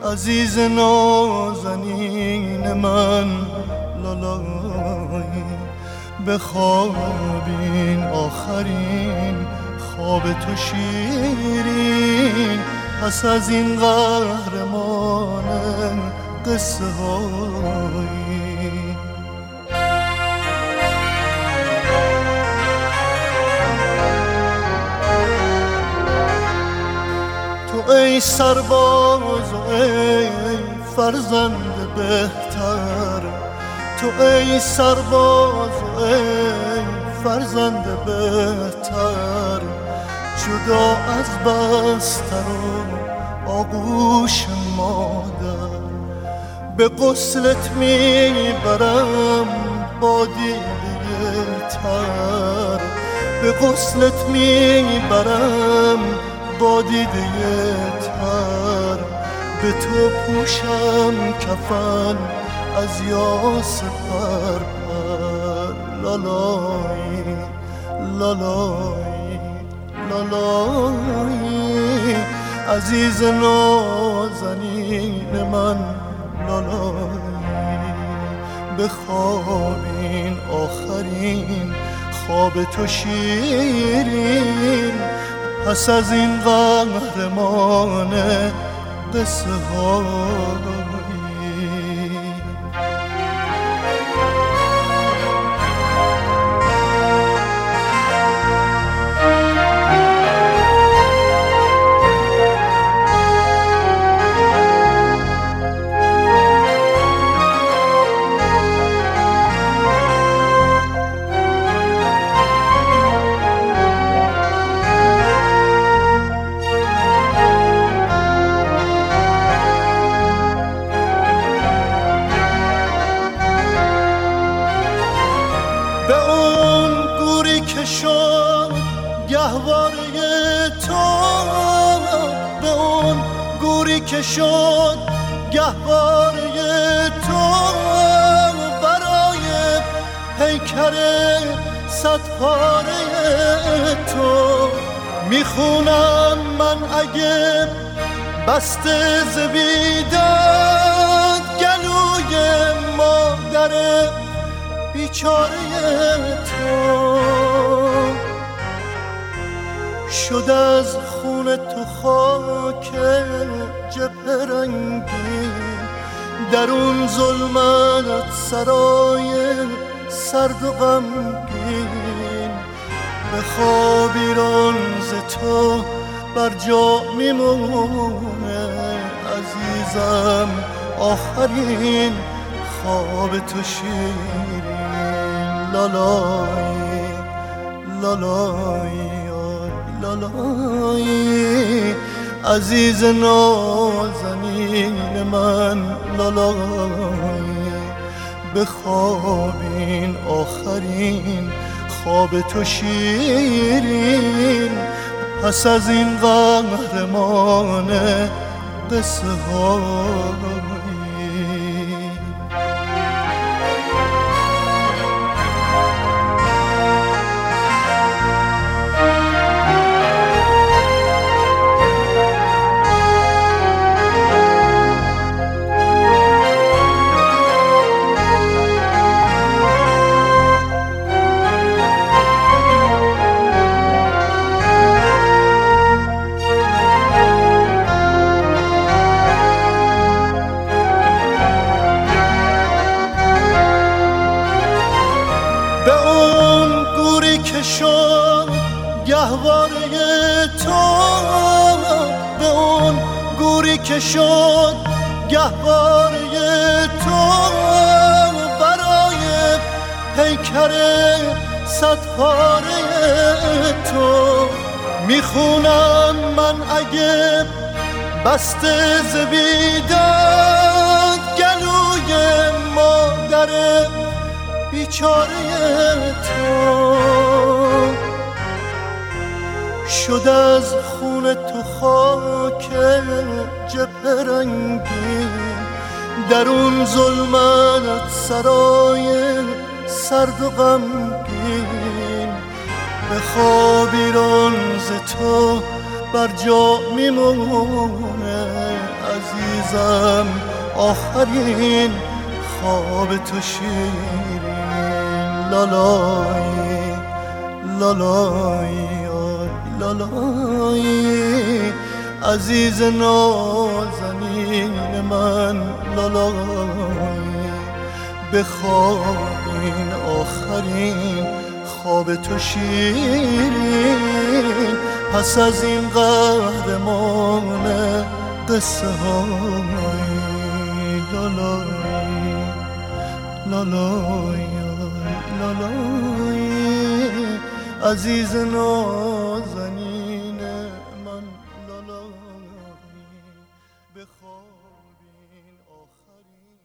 عزیز نازنین من لالایی، بخوابین آخرین خواب تو شیرین، پس از این قهرمان قصه هایی. تو ای سرباز و ای فرزند بهتر، تو ای سرباز و ای فرزند بهتر، جدا از بستر و آغوش مادر، به غسلت میبرم با دیده تر، به غسلت میبرم با دیده تر، به تو پوشم کفن از یاس پر پر. لالایی لالایی لالایی، عزیز نازنین من لالایی، بخوابین آخرین خواب تو شیرین، پس از این قهرمان قصه هایی. شد گهواره تو، به اون گوری که شد گهواره تو، برای پیکر صد پاره تو میخونم من اگه بسته ز بیداد، گلوی مادر بیچاره تو شد از خون تو خاک جبهه رنگی، در اون ظلمت سرای سرد و غمگین، به خواب ایران ز تو بر جا میمونه عزیزم آخرین خواب تو شیرین. لالایی لالایی لالایی، عزیز نازنین من لالایی، بخوابین آخرین خواب تو شیرین، پس از این قهرمان قصه هایی. که شد گهواره تو، به اون گوری که شد گهواره تو، برای پیکر صد پاره تو میخونم من اگه بسته ز بیداد، گلوی مادر بیچاره تو شد از خون تو خاک جبهه رنگی، در اون ظلمت سرای سرد و غمگین، به خواب ایران ز تو بر جا میمونه عزیزم آخرین خواب تو شیرین لالایی لالایی لالایی عزیز نازنین من لالایی بخواب این آخرین خواب تو شیرین پس از این قهرمان قصه های لالایی لالایی لالایی عزیز نازنین من لالایی بخواب این آخرین